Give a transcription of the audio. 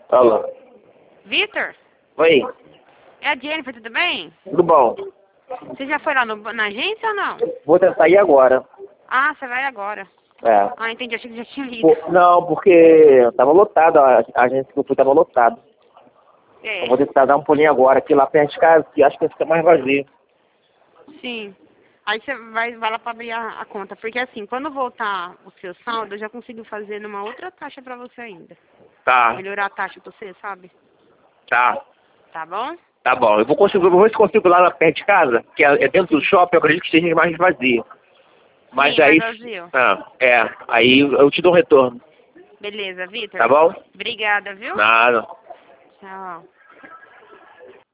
Alô. Vitor? Oi, É a Jennifer, tudo bem? tudo bom? Você já foi lá na agência ou não? Vou tentar ir agora. Ah, você vai agora. É. Ah, entendi, achei que já tinha ido. Não, porque tava lotado, a agência que eu fui tava lotado. É, Eu vou tentar dar um pulinho agora aqui lá perto de casa, que acho que vai ficar mais vazio. sim. Aí você vai lá pra abrir a conta. Porque assim, quando voltar o seu saldo, eu já consigo fazer numa outra taxa pra você ainda. Tá, Melhorar a taxa pra você, sabe? tá. Tá bom? Tá bom, eu vou ver se consigo lá na perto de casa, que é dentro do shopping, eu acredito que esteja mais vazio. Mas Sim, mais aí, vazio. aí eu te dou um retorno, Beleza, Vitor? tá bom? Obrigada, viu? Nada. Tchau.